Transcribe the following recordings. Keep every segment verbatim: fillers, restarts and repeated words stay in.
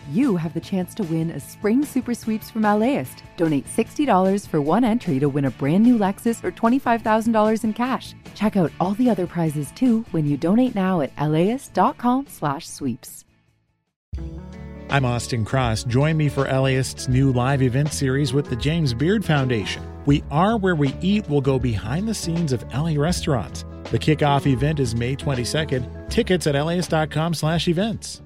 you have the chance to win a spring super sweeps from LAist. Donate sixty dollars for one entry to win a brand new Lexus or twenty-five thousand dollars in cash. Check out all the other prizes too when you donate now at laist.com slash sweeps. I'm Austin Cross. Join me for LAist's new live event series with the James Beard Foundation. We Are Where We Eat will go behind the scenes of L A restaurants. The kickoff event is May twenty-second. Tickets at laist.com slash events.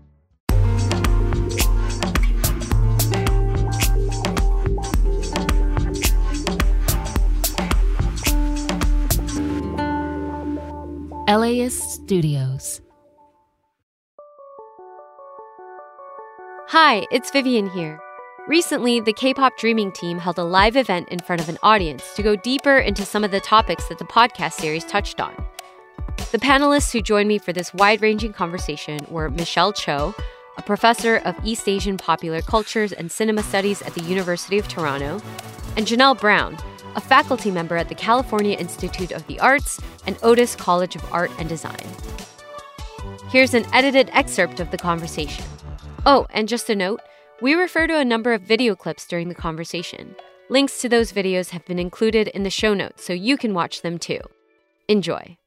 LAist Studios. Hi, it's Vivian here. Recently, the K-pop Dreaming team held a live event in front of an audience to go deeper into some of the topics that the podcast series touched on. The panelists who joined me for this wide-ranging conversation were Michelle Cho, a professor of East Asian popular cultures and cinema studies at the University of Toronto, and Janelle Brown, a faculty member at the California Institute of the Arts and Otis College of Art and Design. Here's an edited excerpt of the conversation. Oh, and just a note, we refer to a number of video clips during the conversation. Links to those videos have been included in the show notes, so you can watch them too. Enjoy.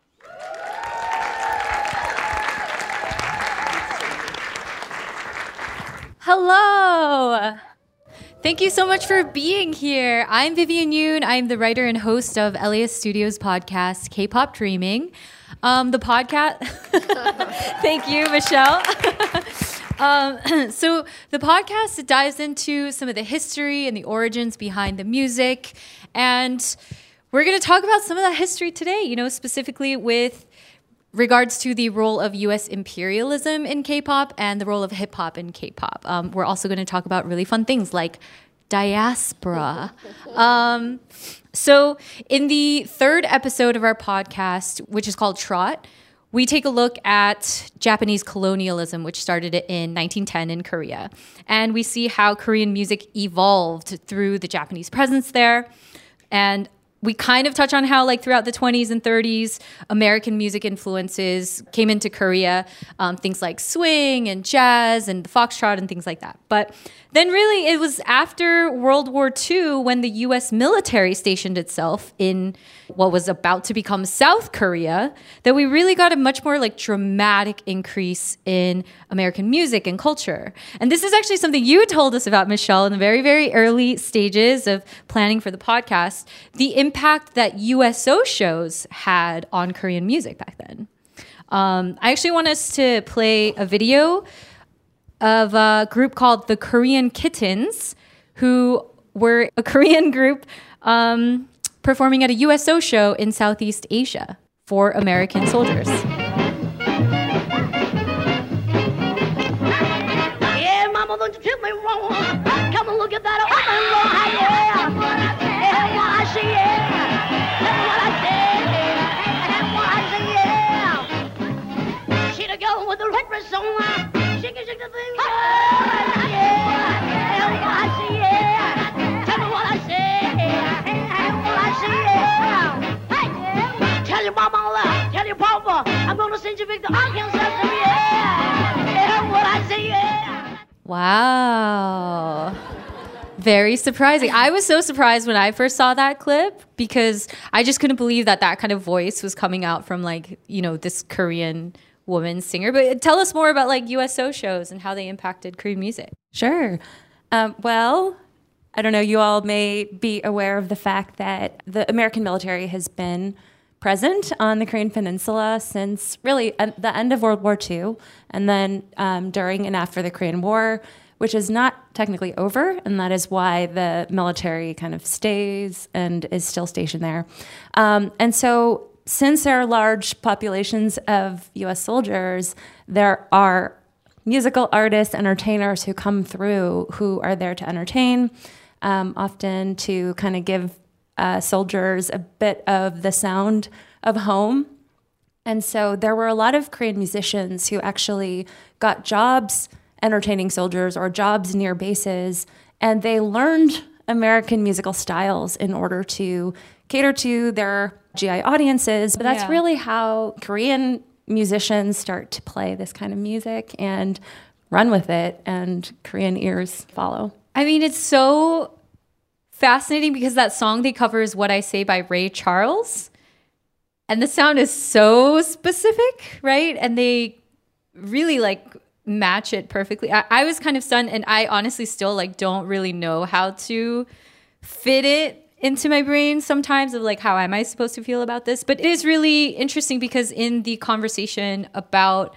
Hello! Thank you so much for being here. I'm Vivian Yoon. I'm the writer and host of LAist Studios podcast, K-Pop Dreaming. Um, the podcast... Thank you, Michelle. Um, so the podcast dives into some of the history and the origins behind the music. And we're going to talk about some of that history today, you know, specifically with regards to the role of U S imperialism in K-pop and the role of hip-hop in K-pop. Um, we're also going to talk about really fun things like diaspora. Um, so in the third episode of our podcast, which is called Trot, we take a look at Japanese colonialism, which started in nineteen ten in Korea. And we see how Korean music evolved through the Japanese presence there. And we kind of touch on how, like, throughout the twenties and thirties, American music influences came into Korea, um, things like swing and jazz and the foxtrot and things like that. But then really it was after World War Two when the U S military stationed itself in what was about to become South Korea that we really got a much more like dramatic increase in American music and culture. And this is actually something you told us about, Michelle, in the very, very early stages of planning for the podcast, the impact that U S O shows had on Korean music back then. Um, I actually want us to play a video of a group called the Korean Kittens, who were a Korean group um, performing at a U S O show in Southeast Asia for American soldiers. Yeah, mama, don't you tell me wrong. Come and look at that open road. Yeah, yeah, what I see, yeah. That's what I say. That's what I say, yeah. She the girl with the red dress on. Shake it, shake the thing, yeah. Yeah, what I see, yeah. Tell me what I say. What I see, yeah. Hey, tell your mama, tell your papa, I'm gonna send you back to Arkansas, yeah. Yeah, what I see, yeah. Wow. Very surprising. I was so surprised when I first saw that clip because I just couldn't believe that that kind of voice was coming out from, like, you know, this Korean woman singer. But tell us more about, like, U S O shows and how they impacted Korean music. Sure. Um, well, I don't know, you all may be aware of the fact that the American military has been present on the Korean Peninsula since really uh, the end of World War Two, and then um, during and after the Korean War, which is not technically over, and that is why the military kind of stays and is still stationed there. Um, and so since there are large populations of U S soldiers, there are musical artists, entertainers who come through who are there to entertain, um, often to kind of give uh, soldiers a bit of the sound of home. And so there were a lot of Korean musicians who actually got jobs entertaining soldiers or jobs near bases, and they learned American musical styles in order to cater to their G I audiences. But that's yeah. really how Korean musicians start to play this kind of music. And run with it, and Korean ears follow. I mean, it's so fascinating because that song they cover is What I Say by Ray Charles. And the sound is so specific, right? And they really like match it perfectly. I, I was kind of stunned, and I honestly still like don't really know how to fit it into my brain sometimes of like, how am I supposed to feel about this? But it is really interesting because in the conversation about,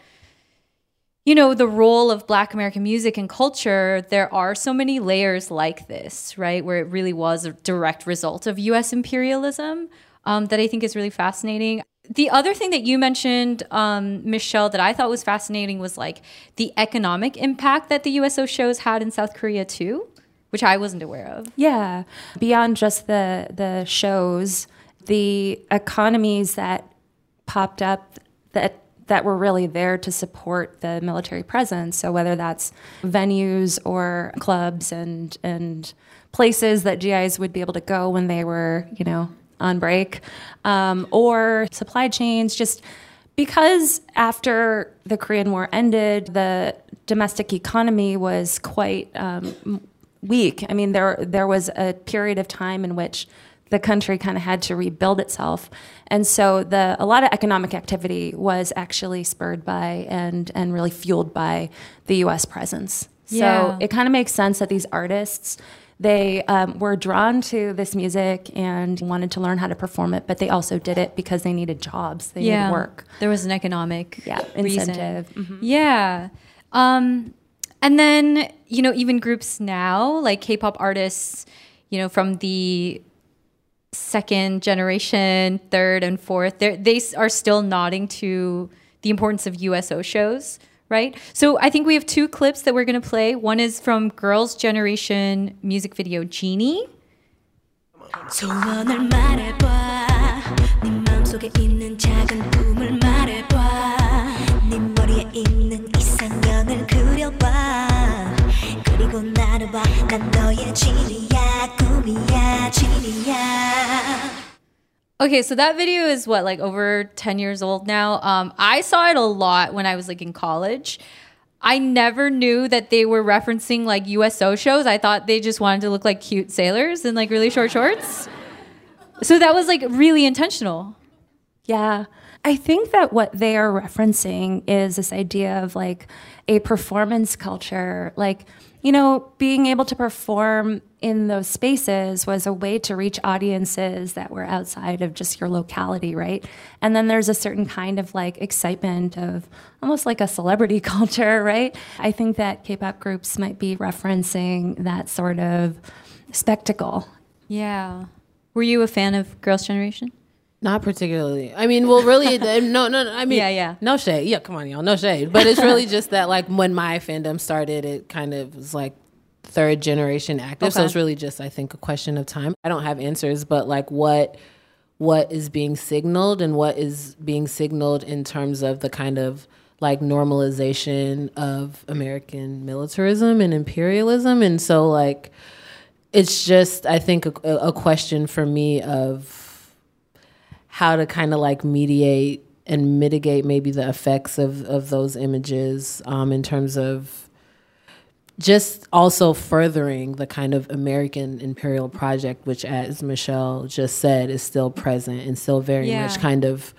you know, the role of Black American music and culture, there are so many layers like this, right? Where it really was a direct result of U S imperialism. Um, that I think is really fascinating. The other thing that you mentioned, um, Michelle, that I thought was fascinating was like the economic impact that the U S O shows had in South Korea too, which I wasn't aware of. Yeah. Beyond just the the shows, the economies that popped up that that were really there to support the military presence. So whether that's venues or clubs and and places that G Is would be able to go when they were, you know, on break, um, or supply chains, just because after the Korean War ended, the domestic economy was quite um, weak. I mean, there there was a period of time in which the country kind of had to rebuild itself. And so the a lot of economic activity was actually spurred by and and really fueled by the U S presence. Yeah. So it kind of makes sense that these artists, they um, were drawn to this music and wanted to learn how to perform it, but they also did it because they needed jobs. They Yeah. needed work. There was an economic Yeah, reason. incentive. Mhm. Yeah. Um, and then, you know, even groups now, like K-pop artists, you know, from the second generation, third and fourth, they're- they s- are still nodding to the importance of U S O shows. Right? So I think we have two clips that we're going to play. One is from Girls' Generation music video Genie. 소원을 말해봐 네 마음속에 있는 작은 꿈을 말해봐 네 머리에 있는 이상형을 그려봐 그리고 나를 봐 난 너의 진이야 꿈이야 진이야. Okay, so that video is what, like over ten years old now. Um, I saw it a lot when I was like in college. I never knew that they were referencing like U S O shows. I thought they just wanted to look like cute sailors in like really short shorts. So that was like really intentional. Yeah. I think that what they are referencing is this idea of like a performance culture. Like, you know, being able to perform in those spaces was a way to reach audiences that were outside of just your locality, right? And then there's a certain kind of like excitement of almost like a celebrity culture, right? I think that K-pop groups might be referencing that sort of spectacle. Yeah. Were you a fan of Girls' Generation? Not particularly. I mean, well, really, no, no, no. I mean, Yeah, yeah. no shade. Yeah, come on, y'all, no shade. But it's really just that, like, when my fandom started, it kind of was like third generation active. So Okay. it's really just, I think, a question of time. I don't have answers, but like, what, what is being signaled and what is being signaled in terms of the kind of like normalization of American militarism and imperialism, and so like, it's just, I think, a, a question for me of how to kind of like mediate and mitigate maybe the effects of, of those images um, in terms of just also furthering the kind of American imperial project, which, as Michelle just said, is still present and still very Yeah. much kind of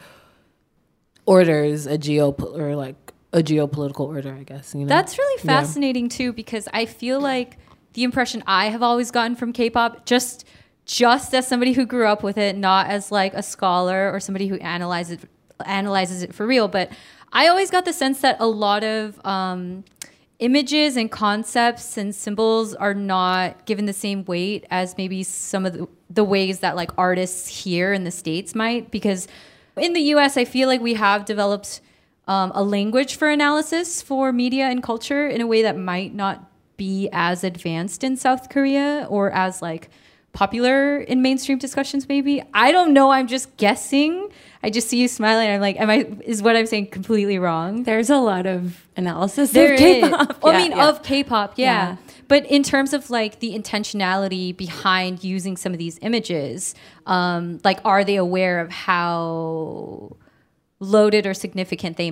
orders a geo or like a geopolitical order, I guess. You know? That's really Yeah. fascinating too, because I feel like the impression I have always gotten from K-pop, just just as somebody who grew up with it, not as like a scholar or somebody who analyzes analyzes it for real, but I always got the sense that a lot of um, images and concepts and symbols are not given the same weight as maybe some of the, the ways that like artists here in the States might, because in the U S I feel like we have developed um, a language for analysis for media and culture in a way that might not be as advanced in South Korea or as like popular in mainstream discussions maybe. I don't know, I'm just guessing. I just see you smiling and I'm like, am I is what I'm saying completely wrong? There's a lot of analysis There of is. K-pop. Well, I Yeah, mean, yeah. of K-pop, yeah. Yeah. But in terms of like the intentionality behind using some of these images, um, like, are they aware of how loaded or significant they might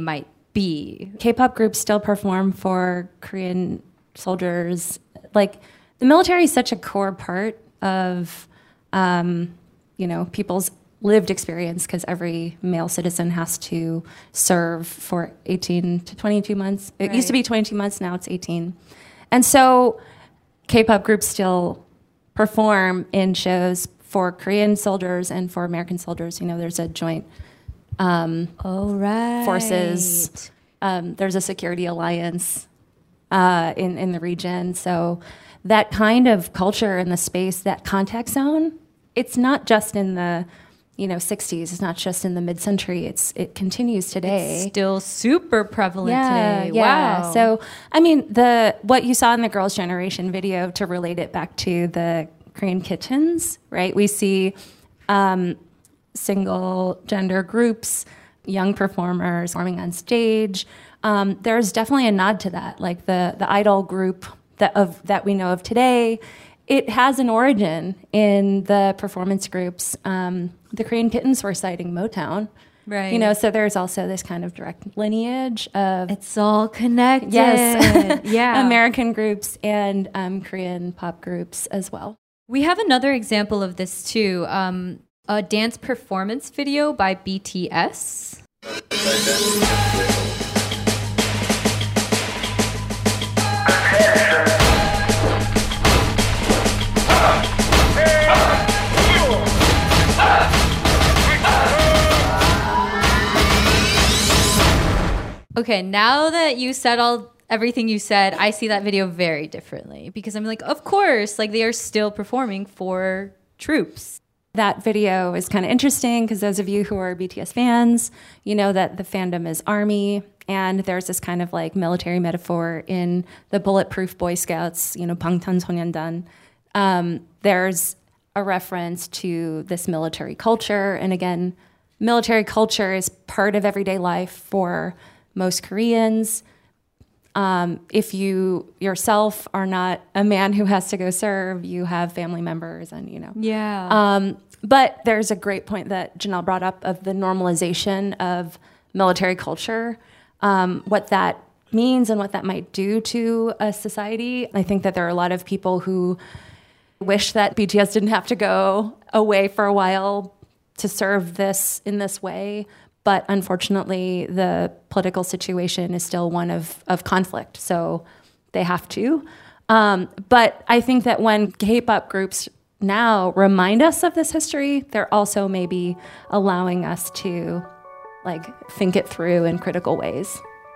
be? K-pop groups still perform for Korean soldiers. Like, the military is such a core part of, um, you know, people's lived experience, because every male citizen has to serve for eighteen to twenty-two months. It Right. used to be twenty-two months, now it's eighteen. And so K-pop groups still perform in shows for Korean soldiers and for American soldiers. You know, there's a joint um, Oh, right. forces. Um, there's a security alliance uh, in, in the region. So that kind of culture in the space, that contact zone, it's not just in the, you know, sixties. It's not just in the mid-century. It's it continues today. Still super prevalent yeah, today. Yeah. Wow. So, I mean, the what you saw in the Girls' Generation video, to relate it back to the Korean kitchens, right? We see um, single gender groups, young performers performing on stage. Um, there's definitely a nod to that, like the the idol group that of that we know of today. It has an origin in the performance groups. Um, the Korean Kittens were citing Motown. Right. You know, so there's also this kind of direct lineage of It's all connected. yes, Yeah. American groups and um, Korean pop groups as well. We have another example of this too. Um, a dance performance video by B T S. Okay, now that you said all everything you said, I see that video very differently, because I'm like, of course, like they are still performing for troops. That video is kind of interesting because those of you who are B T S fans, you know that the fandom is ARMY, and there's this kind of like military metaphor in the Bulletproof Boy Scouts, you know, 방탄소년단. Um, there's a reference to this military culture, and again, military culture is part of everyday life for most Koreans. Um, if you yourself are not a man who has to go serve, you have family members and, you know. Yeah. Um, but there's a great point that Janelle brought up of the normalization of military culture, um, what that means and what that might do to a society. I think that there are a lot of people who wish that B T S didn't have to go away for a while to serve this in this way. But unfortunately, the political situation is still one of, of conflict, so they have to. Um, but I think that when K-pop groups now remind us of this history, they're also maybe allowing us to like think it through in critical ways.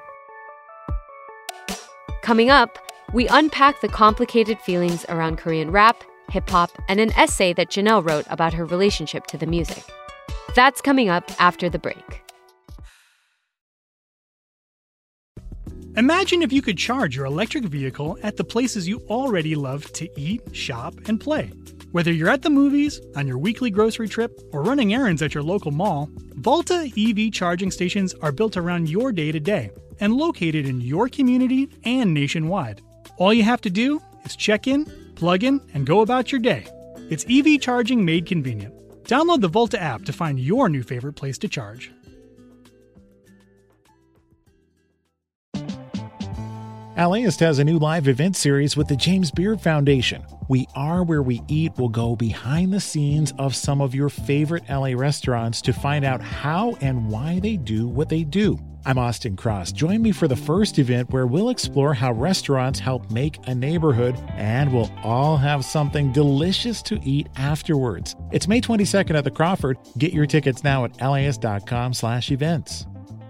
Coming up, we unpack the complicated feelings around Korean rap, hip-hop, and an essay that Janelle wrote about her relationship to the music. That's coming up after the break. Imagine if you could charge your electric vehicle at the places you already love to eat, shop, and play. Whether you're at the movies, on your weekly grocery trip, or running errands at your local mall, Volta E V charging stations are built around your day-to-day and located in your community and nationwide. All you have to do is check in, plug in, and go about your day. It's E V charging made convenient. Download the Volta app to find your new favorite place to charge. LAist has a new live event series with the James Beard Foundation. We Are Where We Eat will go behind the scenes of some of your favorite L A restaurants to find out how and why they do what they do. I'm Austin Cross. Join me for the first event where we'll explore how restaurants help make a neighborhood, and we'll all have something delicious to eat afterwards. It's May twenty-second at the Crawford. Get your tickets now at laist.com slash events.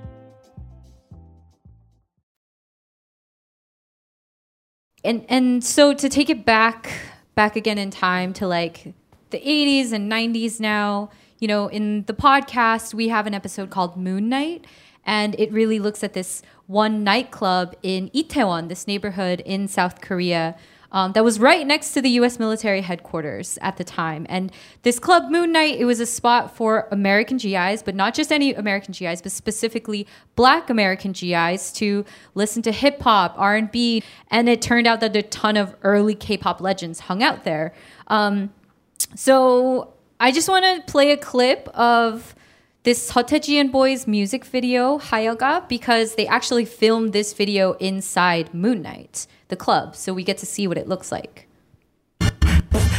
And and so to take it back back again in time to like the eighties and nineties now, you know, in the podcast, we have an episode called Moon Night, and it really looks at this one nightclub in Itaewon, this neighborhood in South Korea, um, that was right next to the U S military headquarters at the time. And this club, Moon Night, it was a spot for American G Is, but not just any American G Is, but specifically Black American G Is to listen to hip hop, R and B. And it turned out that a ton of early K-pop legends hung out there. Um, so I just want to play a clip of this Seotaejian Boys music video, Hayoga, because they actually filmed this video inside Moon Knight, the club. So we get to see what it looks like. Yo, man,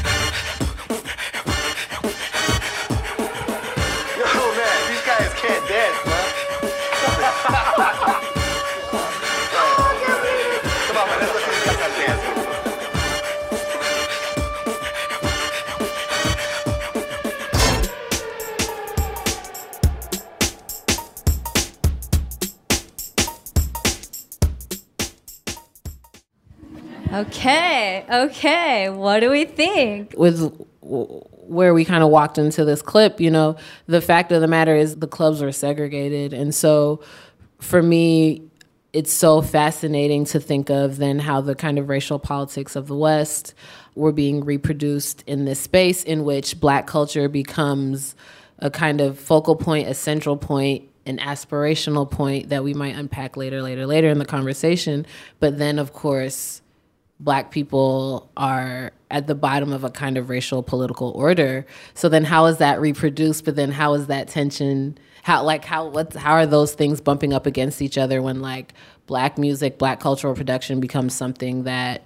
these guys can't dance, man. Come on, man, let's look at these guys dancing. Okay, okay. What do we think? With where we kind of walked into this clip, you know, the fact of the matter is the clubs were segregated. And so for me, it's so fascinating to think of then how the kind of racial politics of the West were being reproduced in this space in which Black culture becomes a kind of focal point, a central point, an aspirational point that we might unpack later, later, later in the conversation. But then, of course, Black people are at the bottom of a kind of racial political order. So then how is that reproduced? But then how is that tension, how like how what's how are those things bumping up against each other when like Black music, Black cultural production becomes something that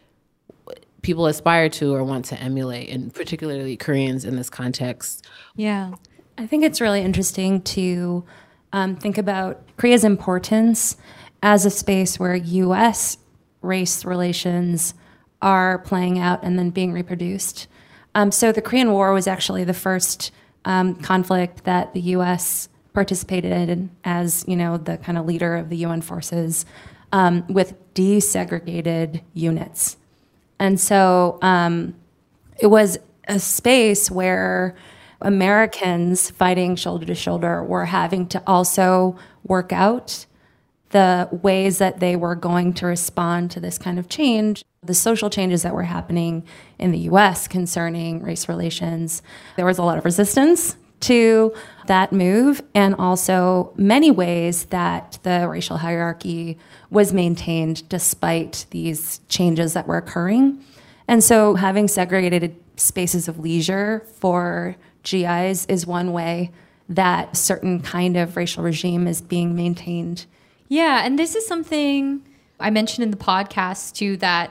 people aspire to or want to emulate, and particularly Koreans in this context? Yeah. I think it's really interesting to um, think about Korea's importance as a space where U S race relations are playing out and then being reproduced. Um, so the Korean War was actually the first um, conflict that the U S participated in as, you know, the kind of leader of the U N forces um, with desegregated units. And so um, it was a space where Americans fighting shoulder to shoulder were having to also work out the ways that they were going to respond to this kind of change, the social changes that were happening in the U S concerning race relations. There was a lot of resistance to that move, and also many ways that the racial hierarchy was maintained despite these changes that were occurring. And so having segregated spaces of leisure for G Is is one way that certain kind of racial regime is being maintained. Yeah, and this is something I mentioned in the podcast too, that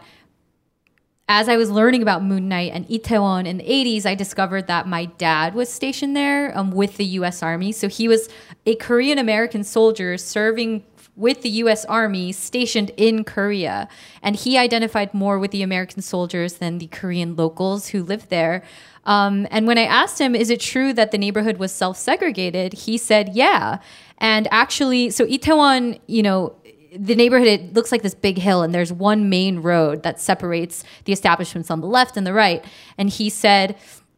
as I was learning about Moon Knight and Itaewon in the eighties, I discovered that my dad was stationed there um, with the U S Army. So he was a Korean American soldier serving with the U S Army stationed in Korea. And he identified more with the American soldiers than the Korean locals who lived there. Um, and when I asked him, is it true that the neighborhood was self-segregated? He said, yeah. And actually, so Itaewon, you know, the neighborhood, it looks like this big hill, and there's one main road that separates the establishments on the left and the right. And he said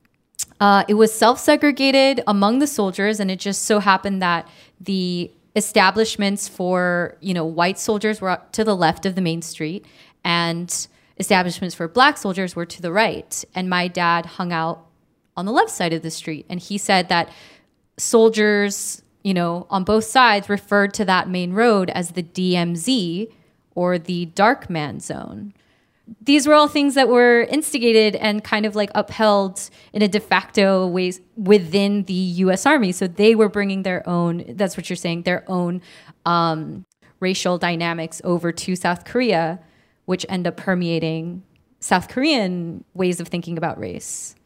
uh, it was self-segregated among the soldiers, and it just so happened that the establishments for, you know, white soldiers were to the left of the main street, and establishments for Black soldiers were to the right. And my dad hung out on the left side of the street. And he said that soldiers, you know, on both sides referred to that main road as the D M Z, or the dark man zone. These were all things that were instigated and kind of like upheld in a de facto ways within the U S Army. So they were bringing their own, that's what you're saying, their own um, racial dynamics over to South Korea, which end up permeating South Korean ways of thinking about race.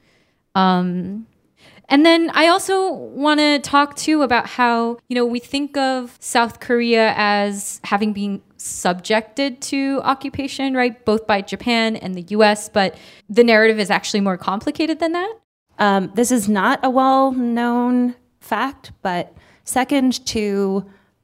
Um, and then I also want to talk too about how, you know, we think of South Korea as having been subjected to occupation, right? Both by Japan and the U S, but the narrative is actually more complicated than that. Um, this is not a well-known fact, but second to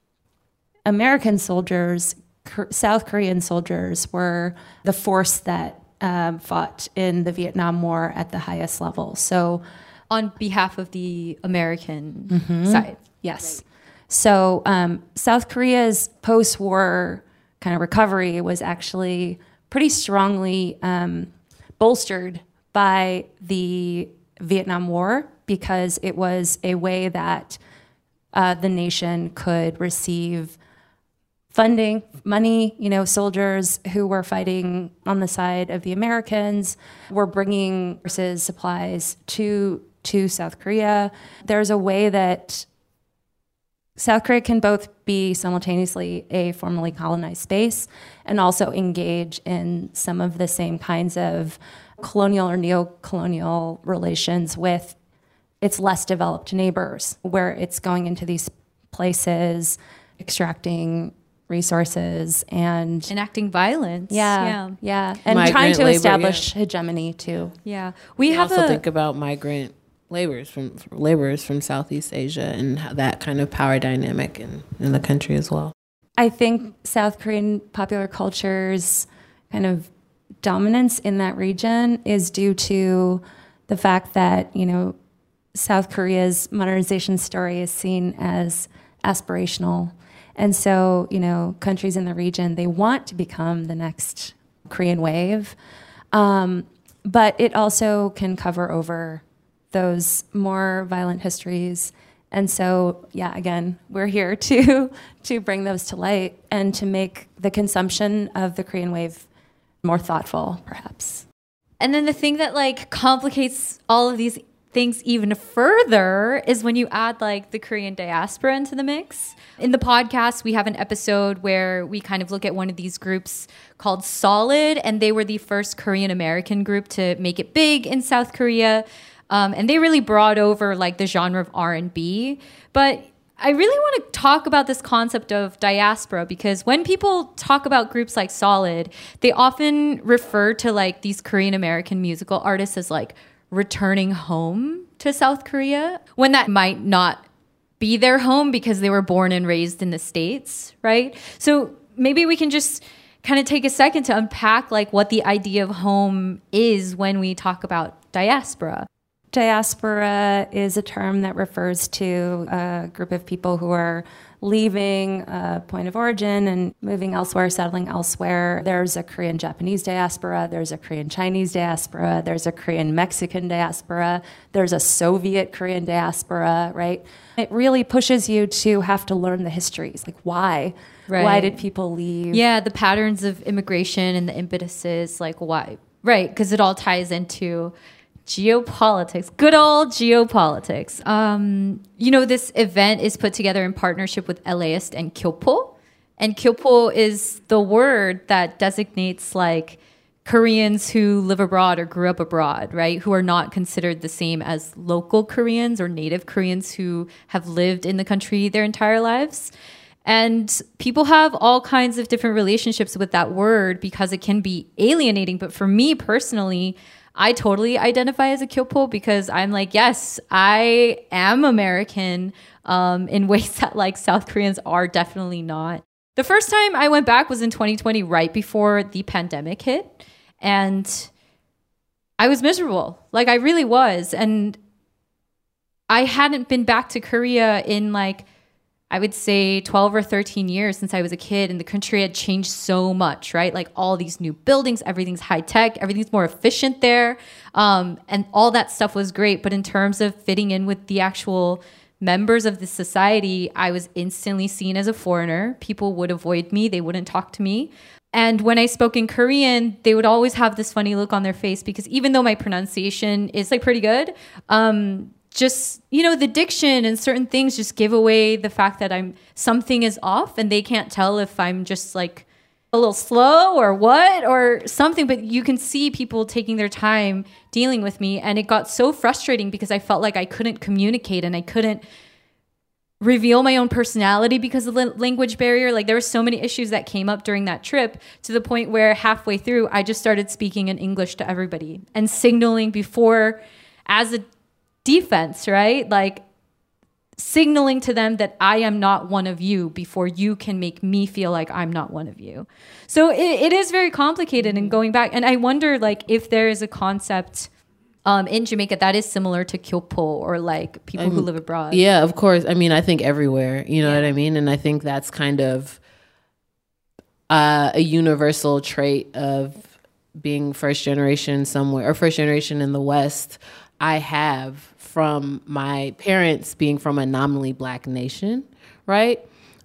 American soldiers, South Korean soldiers were the force that um, fought in the Vietnam War at the highest level. So, on behalf of the American mm-hmm. side, yes. Right. So, um, South Korea's post-war kind of recovery was actually pretty strongly um, bolstered by the Vietnam War, because it was a way that uh, the nation could receive funding, money. You know, soldiers who were fighting on the side of the Americans were bringing forces, supplies to to South Korea. There's a way that South Korea can both be simultaneously a formerly colonized space and also engage in some of the same kinds of colonial or neo-colonial relations with its less developed neighbors, where it's going into these places, extracting resources and enacting violence. Yeah, yeah, yeah. and Migrant trying to labor, establish yeah. hegemony too. Yeah, we, We have also a, think about migrant laborers from laborers from Southeast Asia and how that kind of power dynamic in, in the country as well. I think South Korean popular culture's kind of dominance in that region is due to the fact that, you know, South Korea's modernization story is seen as aspirational. And so, you know, countries in the region, they want to become the next Korean wave. Um, but it also can cover over those more violent histories. And so, yeah, again, we're here to to bring those to light and to make the consumption of the Korean wave more thoughtful, perhaps. And then the thing that like complicates all of these things even further is when you add like the Korean diaspora into the mix. In the podcast, we have an episode where we kind of look at one of these groups called Solid, and they were the first Korean American group to make it big in South Korea. Um, and they really brought over like the genre of R and B. But I really want to talk about this concept of diaspora, because when people talk about groups like Solid, they often refer to like these Korean American musical artists as like returning home to South Korea, when that might not be their home because they were born and raised in the States, right? So maybe we can just kind of take a second to unpack like what the idea of home is when we talk about diaspora. Diaspora is a term that refers to a group of people who are leaving a point of origin and moving elsewhere, settling elsewhere. There's a Korean Japanese diaspora, there's a Korean Chinese diaspora, there's a Korean Mexican diaspora, there's a Soviet Korean diaspora, right? It really pushes you to have to learn the histories, like why? Right. Why did people leave? Yeah, the patterns of immigration and the impetuses, like why? Right, because it all ties into geopolitics, good old geopolitics. Um, you know, this event is put together in partnership with LAist and Kyopo. And Kyopo is the word that designates like Koreans who live abroad or grew up abroad, right? Who are not considered the same as local Koreans or native Koreans who have lived in the country their entire lives. And people have all kinds of different relationships with that word because it can be alienating. But for me personally, I totally identify as a Kyopo because I'm like, yes, I am American um, in ways that like South Koreans are definitely not. The first time I went back was in twenty twenty, right before the pandemic hit. And I was miserable. Like I really was. And I hadn't been back to Korea in like, I would say twelve or thirteen years since I was a kid, and the country had changed so much, right? Like all these new buildings, everything's high tech, everything's more efficient there. Um, and all that stuff was great. But in terms of fitting in with the actual members of the society, I was instantly seen as a foreigner. People would avoid me. They wouldn't talk to me. And when I spoke in Korean, they would always have this funny look on their face because even though my pronunciation is like pretty good, um, just, you know, the diction and certain things just give away the fact that I'm something is off and they can't tell if I'm just like a little slow or what or something. But you can see people taking their time dealing with me. And it got so frustrating because I felt like I couldn't communicate and I couldn't reveal my own personality because of the language barrier. Like there were so many issues that came up during that trip to the point where halfway through, I just started speaking in English to everybody and signaling before as a defense, right? Like signaling to them that I am not one of you before you can make me feel like I'm not one of you. So it, it is very complicated and going back. And I wonder like if there is a concept um, in Jamaica that is similar to Kyopo or like people I'm, who live abroad. Yeah, of course. I mean, I think everywhere, you know yeah. what I mean? And I think that's kind of uh, a universal trait of being first generation somewhere or first generation in the West. I have from my parents being from a nominally black nation, right?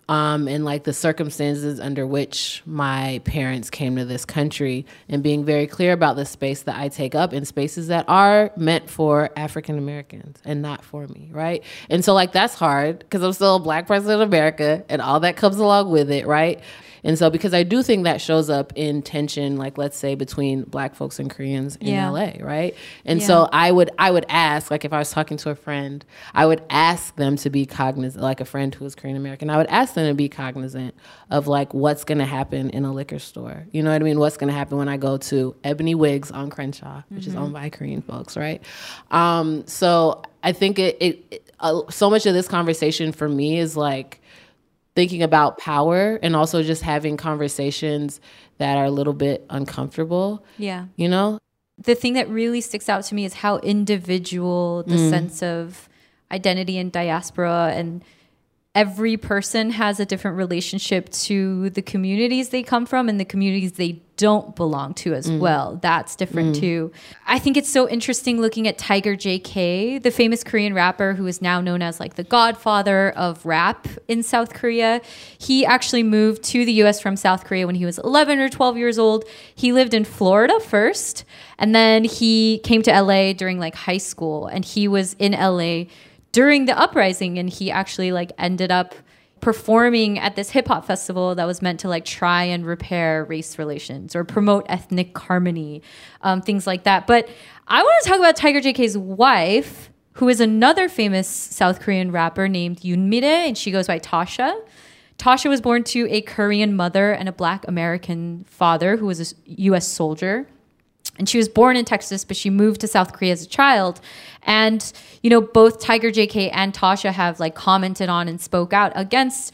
um, and like the circumstances under which my parents came to this country, and being very clear about the space that I take up in spaces that are meant for African Americans and not for me, right? And so like that's hard because I'm still a Black person in America and all that comes along with it, right? And so because I do think that shows up in tension, like let's say between Black folks and Koreans in Yeah. L A, right? And Yeah. so I would I would ask, like if I was talking to a friend, I would ask them to be cognizant, like a friend who is Korean American, I would ask them to be cognizant of like what's going to happen in a liquor store. You know what I mean? What's going to happen when I go to Ebony Wigs on Crenshaw, which Mm-hmm. is owned by Korean folks, right? Um, so I think it, it, it uh, so much of this conversation for me is like thinking about power and also just having conversations that are a little bit uncomfortable. Yeah. You know? The thing that really sticks out to me is how individual the Mm. sense of identity and diaspora, and every person has a different relationship to the communities they come from and the communities they don't belong to as Mm. well. That's different too. I think it's so interesting looking at Tiger J K, the famous Korean rapper who is now known as like the godfather of rap in South Korea. He actually moved to the U S from South Korea when he was eleven or twelve years old. He lived in Florida first, and then he came to L A during like high school, and he was in L A during the uprising, and he actually like ended up performing at this hip hop festival that was meant to like try and repair race relations or promote ethnic harmony, um, things like that. But I want to talk about Tiger J K's wife, who is another famous South Korean rapper named Yoon Mi-rae, and she goes by Tasha. Tasha was born to a Korean mother and a Black American father who was a U S soldier. And she was born in Texas, but she moved to South Korea as a child. And, you know, both Tiger J K and Tasha have like commented on and spoke out against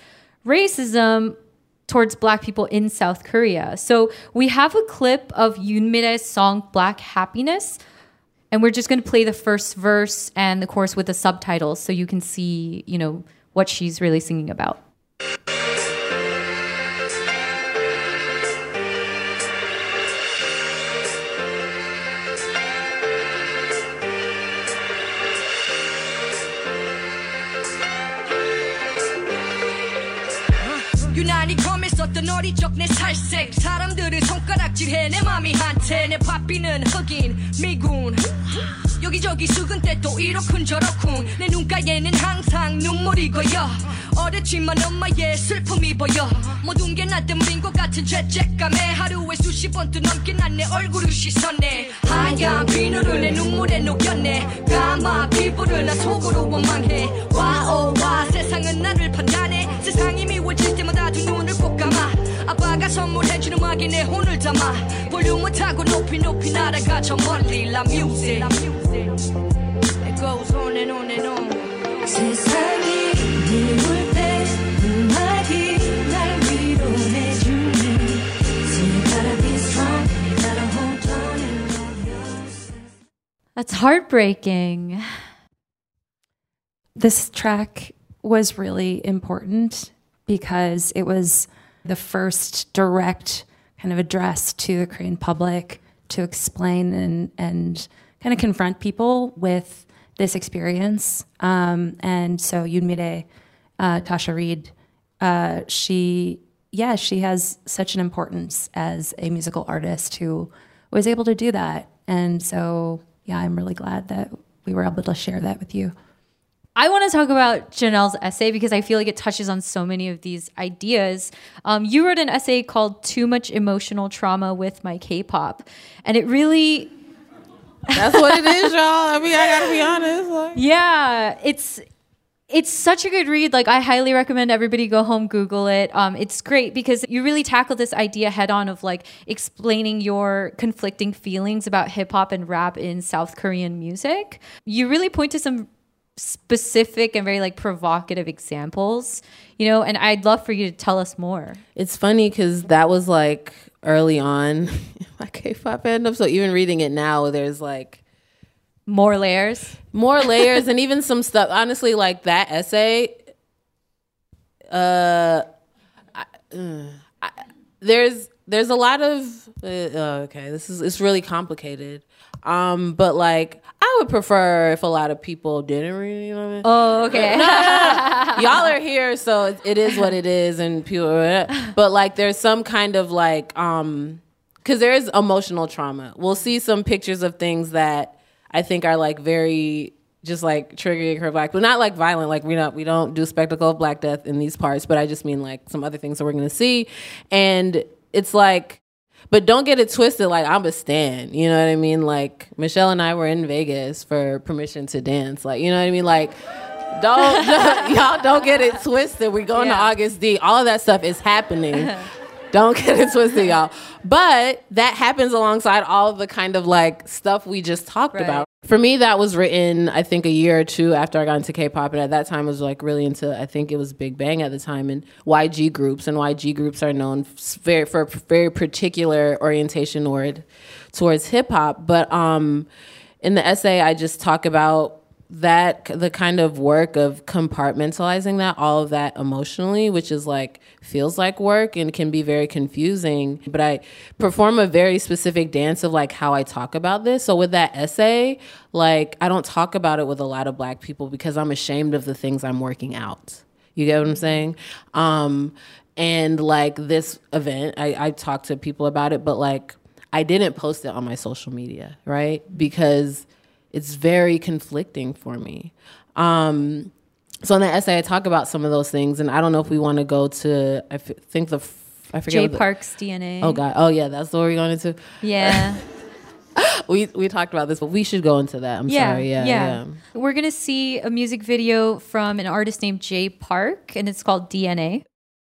racism towards Black people in South Korea. So we have a clip of Yoon Mi-rae's song Black Happiness. And we're just going to play the first verse and the chorus with the subtitles so you can see, you know, what she's really singing about. 유난히 검했었던 어린 적 내 살색 사람들은 손가락질해 내 맘이 한테 내 바삐는 흑인 미군 여기저기 수근 때도 이렇군 저렇군 내 눈가에는 항상 눈물이 고여 어렸지만 엄마의 슬픔이 보여 모든 게 나 때문인 것 같은 죄책감에 하루에 수십 번도 넘게 난 내 얼굴을 씻었네 하얀 비누를 내 눈물에 녹였네 까마 피부를 나 속으로 원망해 와오와 세상은 나를 판단해 세상이 미워질 때마다 두 눈을 꼭 감아 아빠가 선물해준 음악에 내 혼을 담아 볼륨을 타고 높이 높이 날아가 저 멀리 La music It goes on and on and on 세상이 미울 때 음악이 날 위로해주네 So you gotta be strong You gotta hold on and love yourself That's heartbreaking. This track was really important because it was the first direct kind of address to the Korean public to explain and, and kind of confront people with this experience. Um, and so Yoon Mi-rae, uh, Tasha Reid, uh, she, yeah, she has such an importance as a musical artist who was able to do that. And so, yeah, I'm really glad that we were able to share that with you. I want to talk about Janelle's essay because I feel like it touches on so many of these ideas. Um, you wrote an essay called Too Much Emotional Trauma with My K-Pop. And it really... That's what it is, y'all. I mean, I gotta be honest. Like. Yeah, it's... It's such a good read. Like, I highly recommend everybody go home, Google it. Um, it's great because you really tackle this idea head on of like explaining your conflicting feelings about hip hop and rap in South Korean music. You really point to some specific and very like provocative examples, you know, and I'd love for you to tell us more. It's funny because that was like early on in my K-pop fandom. So even reading it now, there's like more layers, more layers, and even some stuff. Honestly, like that essay, uh, I, uh I, there's there's a lot of uh, okay, this is it's really complicated. Um, but like I would prefer if a lot of people didn't really, you know what I mean? Oh, okay. No, no, no. Y'all are here, so it, it is what it is, and people. But like, there's some kind of like, um, because there is emotional trauma. We'll see some pictures of things that I think are like very just like triggering her black, but not like violent. Like we not we don't do spectacle of Black Death in these parts, but I just mean like some other things that we're gonna see, and it's like. But don't get it twisted, like, I'm a stan, you know what I mean? Like, Michelle and I were in Vegas for permission to dance. Like, you know what I mean? Like, don't, y'all don't get it twisted. We're going yeah. to August D. All of that stuff is happening. Don't get it twisted, y'all. But that happens alongside all of the kind of, like, stuff we just talked right. about. For me, that was written, I think, a year or two after I got into K-pop. And at that time, I was, like, really into, I think it was Big Bang at the time, and Y G groups. And Y G groups are known very, for a very particular orientation toward, towards hip-hop. But um, in the essay, I just talk about that, the kind of work of compartmentalizing that, all of that emotionally, which is like, feels like work and can be very confusing. But I perform a very specific dance of like how I talk about this. So with that essay, like I don't talk about it with a lot of Black people because I'm ashamed of the things I'm working out. You get what I'm saying? Um, and like this event, I, I talked to people about it, but like I didn't post it on my social media, right? Because it's very conflicting for me. Um, so in the essay, I talk about some of those things, and I don't know if we want to go to, I f- think the, I forget. Jay the, Park's D N A. Oh, God. Oh, yeah, that's what we're going into? Yeah. we we talked about this, but we should go into that. I'm yeah, sorry. Yeah, yeah. yeah. We're going to see a music video from an artist named Jay Park, and it's called D N A.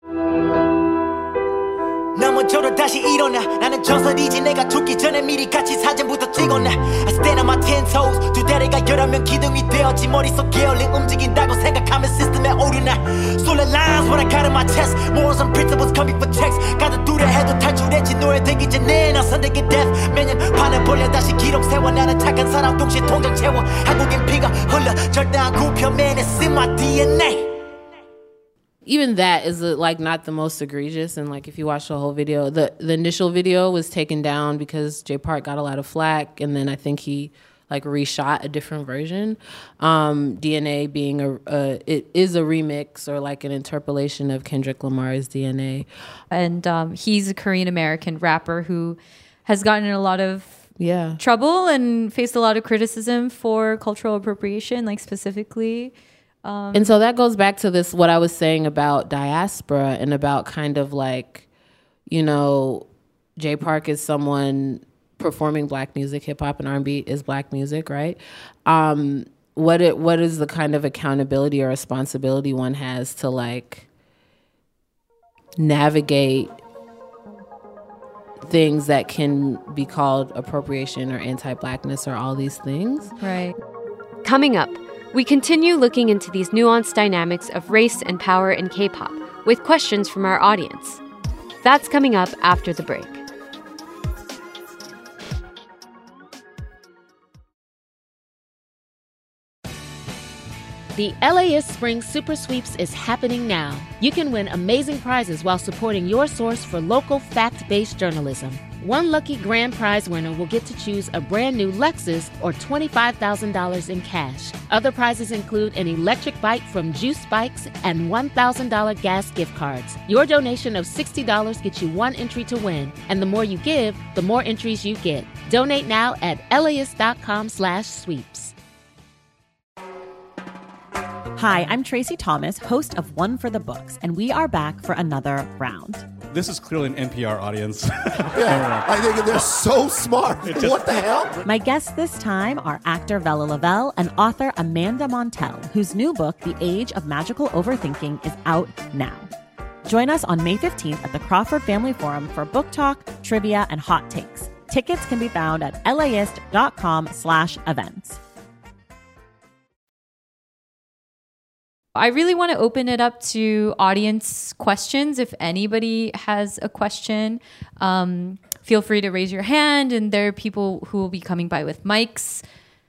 넘어져도 다시 일어나 나는 전설이지 내가 죽기 전에 미리 같이 사진부터 찍어놔 I stand on my ten toes 두 다리가 여러 명 기둥이 되었지 머릿속 게을리 움직인다고 생각하면 시스템에 오류나 Solid lines when I cut in my chest Morals and principles coming for checks 가도 두려해도 탈출했지 노예되기 전에 난 선택의 death 매년 판을 벌려 다시 기록 세워 나는 착한 사람 동시에 통장 채워 한국인 피가 흘러 절대 안 굽혀 Man it's in my D N A Even that is uh, like not the most egregious, and like if you watch the whole video, the the initial video was taken down because Jay Park got a lot of flack, and then I think he like reshot a different version. Um, D N A being a, a it is a remix or like an interpolation of Kendrick Lamar's D N A, and um, he's a Korean American rapper who has gotten in a lot of yeah trouble and faced a lot of criticism for cultural appropriation, like specifically. Um, and so that goes back to this, what I was saying about diaspora and about kind of like, you know, Jay Park is someone performing Black music, hip hop and R and B is Black music, right? Um, what it, what is the kind of accountability or responsibility one has to like navigate things that can be called appropriation or anti-Blackness or all these things? Right. Coming up, we continue looking into these nuanced dynamics of race and power in K-pop with questions from our audience. That's coming up after the break. The L A S Spring Super Sweeps is happening now. You can win amazing prizes while supporting your source for local fact-based journalism. One lucky grand prize winner will get to choose a brand new Lexus or twenty-five thousand dollars in cash. Other prizes include an electric bike from Juice Bikes and one thousand dollars gas gift cards. Your donation of sixty dollars gets you one entry to win, and the more you give, the more entries you get. Donate now at L A S dot com slash sweeps. Hi, I'm Tracy Thomas, host of One for the Books, and we are back for another round. This is clearly an N P R audience. Yeah, I think they're so smart. Just, what the hell? My guests this time are actor Vella Lavelle and author Amanda Montell, whose new book, The Age of Magical Overthinking, is out now. Join us on May fifteenth at the Crawford Family Forum for book talk, trivia, and hot takes. Tickets can be found at L A ist dot com slash events. I really want to open it up to audience questions. If anybody has a question, um, feel free to raise your hand, and there are people who will be coming by with mics.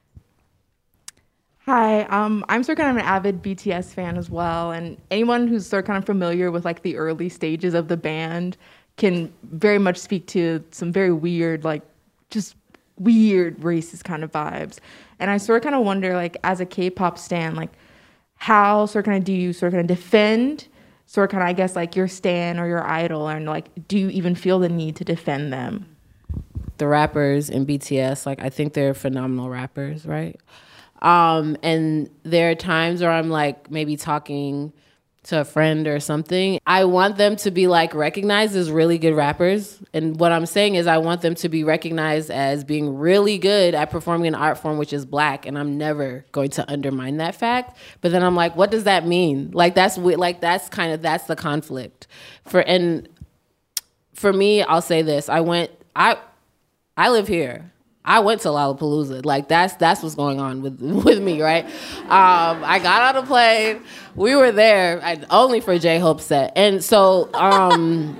Hi, um, I'm sort of kind of an avid B T S fan as well, and anyone who's sort of kind of familiar with like the early stages of the band can very much speak to some very weird, like just weird racist kind of vibes. And I sort of kind of wonder, like, as a K-pop stan, like, how sort of kind of do you sort of kind of defend sort of kind of, I guess, like your stan or your idol, and like, do you even feel the need to defend them? The rappers in B T S, like, I think they're phenomenal rappers, right? Um, and there are times where I'm like maybe talking to a friend or something. I want them to be like recognized as really good rappers. And what I'm saying is I want them to be recognized as being really good at performing an art form which is Black. And I'm never going to undermine that fact. But then I'm like, what does that mean? Like that's like that's kind of that's the conflict. For and for me, I'll say this. I went I I live here. I went to Lollapalooza. Like that's that's what's going on with with me, right? Um, I got on a plane. We were there I, only for J-Hope's set, and so um,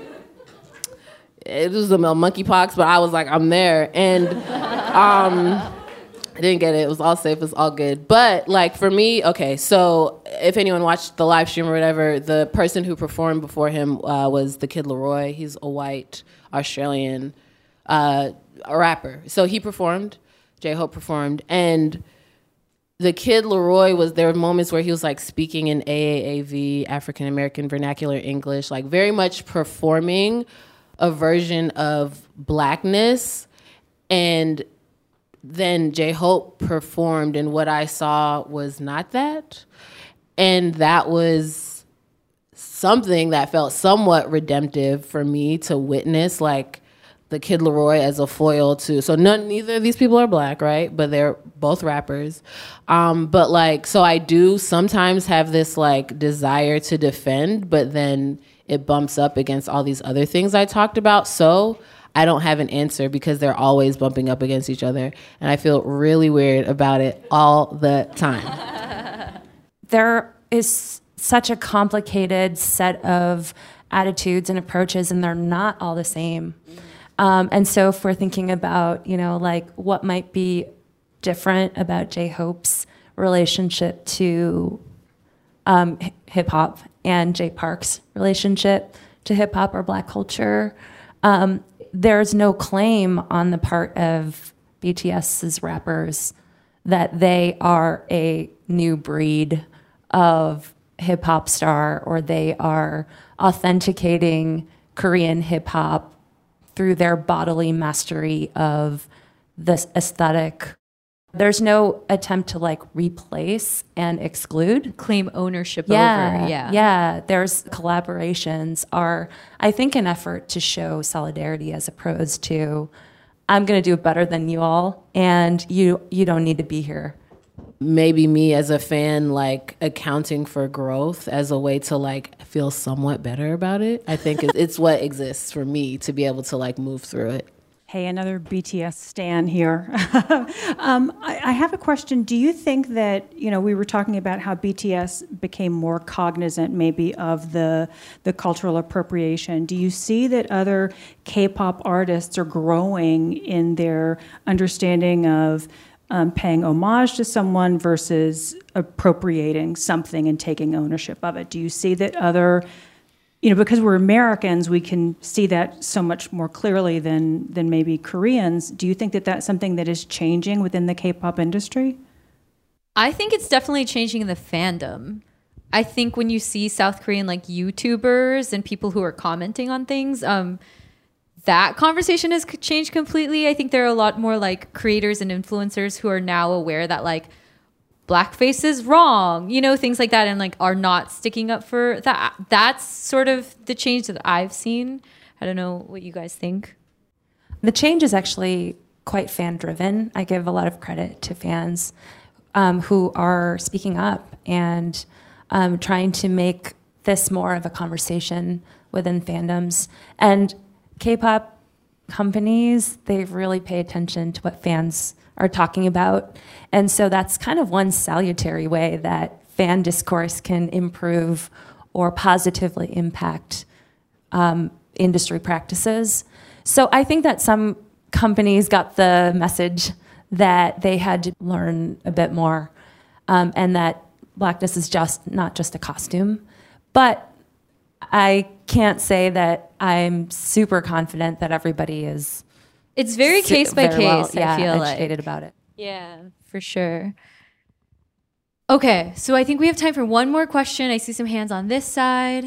it was the monkeypox. But I was like, I'm there, and um, I didn't get it. It was all safe. It was all good. But like for me, okay. So if anyone watched the live stream or whatever, the person who performed before him uh, was the Kid Laroi. He's a white Australian. Uh, a rapper. So he performed, J-Hope performed, and the Kid Laroi was, there were moments where he was like speaking in A A A V, African American Vernacular English, like very much performing a version of Blackness. And then J-Hope performed, and what I saw was not that. And that was something that felt somewhat redemptive for me to witness, like the Kid Laroi as a foil to, so none, neither of these people are Black, right? But they're both rappers. Um, but like, so I do sometimes have this like desire to defend, but then it bumps up against all these other things I talked about. So I don't have an answer because they're always bumping up against each other. And I feel really weird about it all the time. There is such a complicated set of attitudes and approaches, and they're not all the same. Um, and so if we're thinking about, you know, like what might be different about J-Hope's relationship to um, hip hop and Jay Park's relationship to hip hop or Black culture, um, there's no claim on the part of BTS's rappers that they are a new breed of hip hop star, or they are authenticating Korean hip hop through their bodily mastery of this aesthetic. There's no attempt to like replace and exclude. Claim ownership yeah, over. Yeah. Yeah. There's collaborations are, I think, an effort to show solidarity as opposed to, I'm going to do it better than you all, and you you don't need to be here. Maybe me as a fan, like accounting for growth as a way to like feel somewhat better about it. I think it's what exists for me to be able to like move through it. Hey, another B T S stan here. um, I, I have a question. Do you think that, you know, we were talking about how B T S became more cognizant maybe of the the cultural appropriation. Do you see that other K-pop artists are growing in their understanding of Um, paying homage to someone versus appropriating something and taking ownership of it? Do you see that other, you know, because we're Americans, we can see that so much more clearly than than maybe Koreans. Do you think that that's something that is changing within the K-pop industry? I think it's definitely changing in the fandom. I think when you see South Korean like YouTubers and people who are commenting on things, um, that conversation has changed completely. I think there are a lot more like creators and influencers who are now aware that like blackface is wrong, you know, things like that, and like are not sticking up for that. That's sort of the change that I've seen. I don't know what you guys think. The change is actually quite fan driven. I give a lot of credit to fans um, who are speaking up and um, trying to make this more of a conversation within fandoms. And K-pop companies, they really pay attention to what fans are talking about. And so that's kind of one salutary way that fan discourse can improve or positively impact um, industry practices. So I think that some companies got the message that they had to learn a bit more, um, and that Blackness is just not just a costume. But I can't say that I'm super confident that everybody is. It's very su- case by very well, case, yeah, I feel like. educated about it. Yeah, for sure. Okay, so I think we have time for one more question. I see some hands on this side.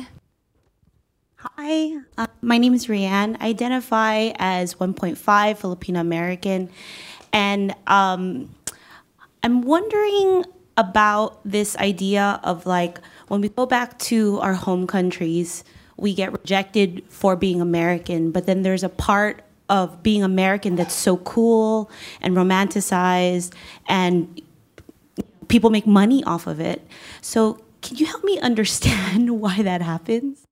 Hi, uh, my name is Rianne. I identify as one point five Filipino American, and um, I'm wondering about this idea of like when we go back to our home countries, we get rejected for being American, but then there's a part of being American that's so cool and romanticized, and people make money off of it. So can you help me understand why that happens?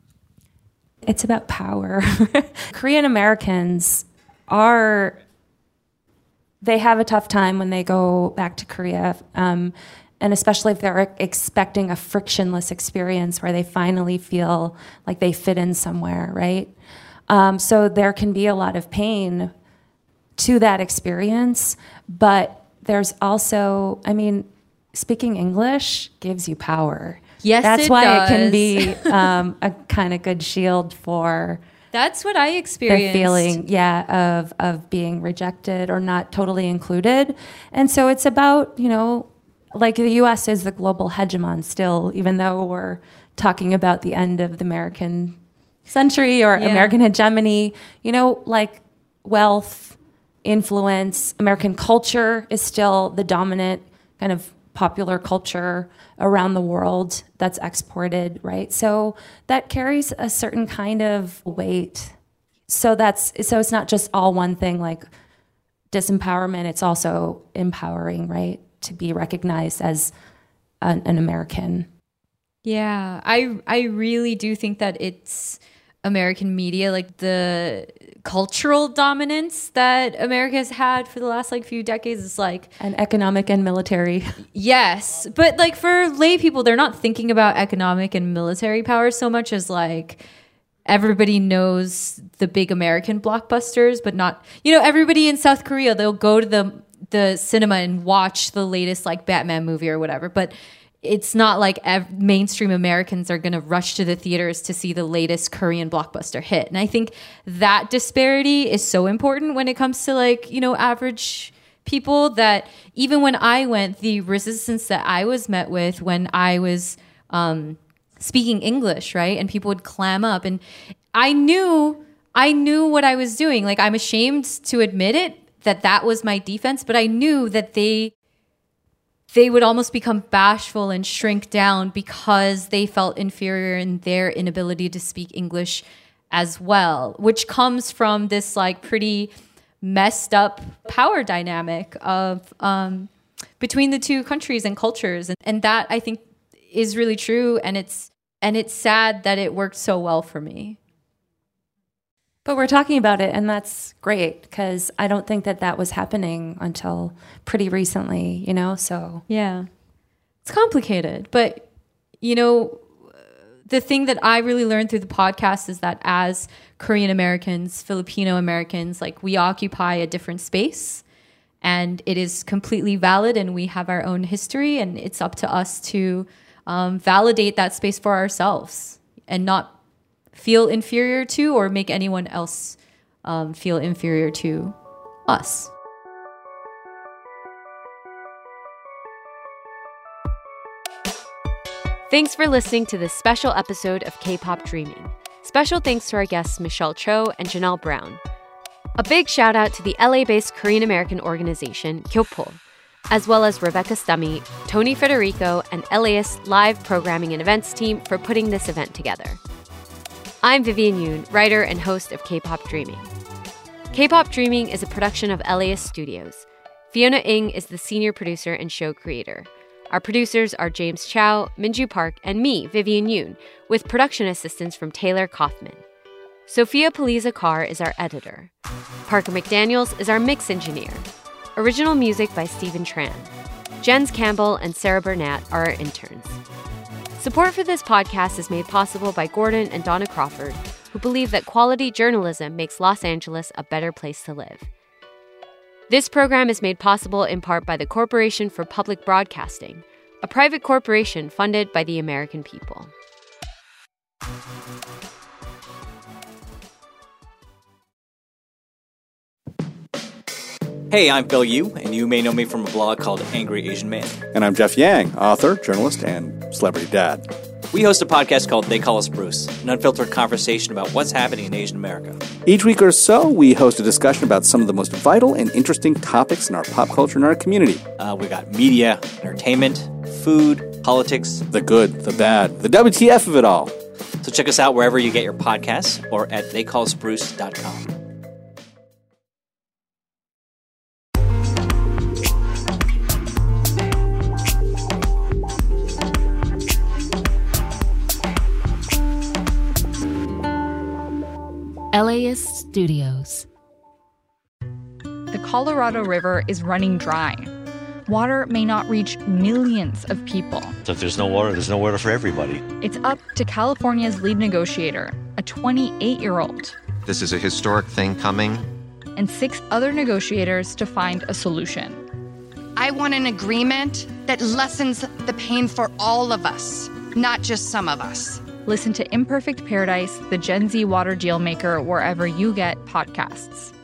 It's about power. Korean Americans are, they have a tough time when they go back to Korea. Um, and especially if they're expecting a frictionless experience where they finally feel like they fit in somewhere, right? Um, so there can be a lot of pain to that experience, but there's also, I mean, speaking English gives you power. Yes, That's it why does. it can be um, a kind of good shield for That's what I experienced. the feeling, yeah, of of being rejected or not totally included. And so it's about, you know, like the U S is the global hegemon still, even though we're talking about the end of the American century or Yeah. American hegemony, you know, like wealth, influence, American culture is still the dominant kind of popular culture around the world that's exported, right? So that carries a certain kind of weight. So that's so it's not just all one thing like disempowerment, it's also empowering, right? To be recognized as an, an American. Yeah, I I really do think that it's American media, like the cultural dominance that America has had for the last like few decades is like and economic and military. Yes, but like for lay people, they're not thinking about economic and military power so much as like everybody knows the big American blockbusters, but not, you know, everybody in South Korea, they'll go to the the cinema and watch the latest like Batman movie or whatever, but it's not like ev- mainstream Americans are going to rush to the theaters to see the latest Korean blockbuster hit. And I think that disparity is so important when it comes to like, you know, average people, that even when I went, the resistance that I was met with when I was um, speaking English, right? And people would clam up, and I knew, I knew what I was doing. Like, I'm ashamed to admit it, that that was my defense, but I knew that they they would almost become bashful and shrink down because they felt inferior in their inability to speak English as well, which comes from this like pretty messed up power dynamic of um, between the two countries and cultures. And, and that I think is really true. And it's, and it's sad that it worked so well for me. But we're talking about it, and that's great, because I don't think that that was happening until pretty recently, you know, so. Yeah. It's complicated, but, you know, the thing that I really learned through the podcast is that as Korean Americans, Filipino Americans, like, we occupy a different space, and it is completely valid, and we have our own history, and it's up to us to um, validate that space for ourselves and not feel inferior to or make anyone else um, feel inferior to us. Thanks for listening to this special episode of K-Pop Dreaming. Special thanks to our guests Michelle Cho and Janelle Brown. A big shout out to the L A-based Korean American organization Kyopo, as well as Rebecca Stummy, Tony Federico, and LAist live programming and events team for putting this event together. I'm Vivian Yoon, writer and host of K-Pop Dreaming. K-Pop Dreaming is a production of LAist Studios. Fiona Ng is the senior producer and show creator. Our producers are James Chow, Minju Park, and me, Vivian Yoon, with production assistance from Taylor Kaufman. Sophia Paliza Carr is our editor. Parker McDaniels is our mix engineer. Original music by Stephen Tran. Jens Campbell and Sarah Burnett are our interns. Support for this podcast is made possible by Gordon and Donna Crawford, who believe that quality journalism makes Los Angeles a better place to live. This program is made possible in part by the Corporation for Public Broadcasting, a private corporation funded by the American people. Hey, I'm Phil Yu, and you may know me from a blog called Angry Asian Man. And I'm Jeff Yang, author, journalist, and celebrity dad. We host a podcast called They Call Us Bruce, an unfiltered conversation about what's happening in Asian America. Each week or so, we host a discussion about some of the most vital and interesting topics in our pop culture and our community. Uh, we got media, entertainment, food, politics. The good, the bad, the W T F of it all. So check us out wherever you get your podcasts or at they call us bruce dot com. LAist Studios. The Colorado River is running dry. Water may not reach millions of people. So if there's no water, there's no water for everybody. It's up to California's lead negotiator, a twenty-eight-year-old, This is a historic thing coming. and six other negotiators to find a solution. I want an agreement that lessens the pain for all of us, not just some of us. Listen to Imperfect Paradise, the Gen Z water deal maker, wherever you get podcasts.